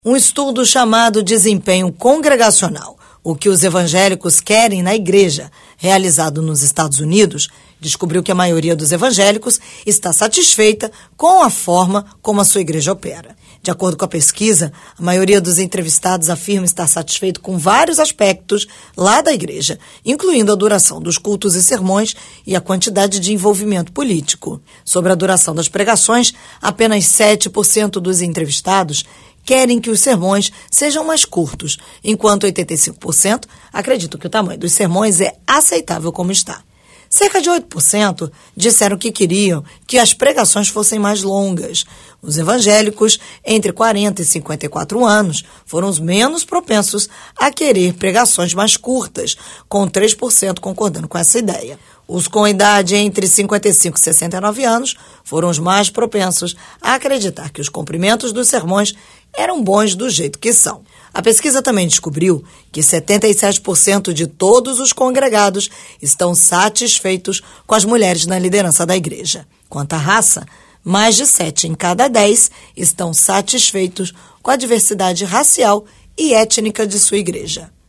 Um estudo chamado Desempenho Congregacional, o que os evangélicos querem na igreja, realizado nos Estados Unidos, descobriu que a maioria dos evangélicos está satisfeita com a forma como a sua igreja opera. De acordo com a pesquisa, a maioria dos entrevistados afirma estar satisfeito com vários aspectos lá da igreja, incluindo a duração dos cultos e sermões e a quantidade de envolvimento político. Sobre a duração das pregações, apenas 7% dos entrevistados querem que os sermões sejam mais curtos, enquanto 85% acreditam que o tamanho dos sermões é aceitável como está. Cerca de 8% disseram que queriam que as pregações fossem mais longas. Os evangélicos entre 40 e 54 anos foram os menos propensos a querer pregações mais curtas, com 3% concordando com essa ideia. Os com idade entre 55 e 69 anos foram os mais propensos a acreditar que os comprimentos dos sermões eram bons do jeito que são. A pesquisa também descobriu que 77% de todos os congregados estão satisfeitos com as mulheres na liderança da igreja. Quanto à raça, mais de 7 em cada 10 estão satisfeitos com a diversidade racial e étnica de sua igreja.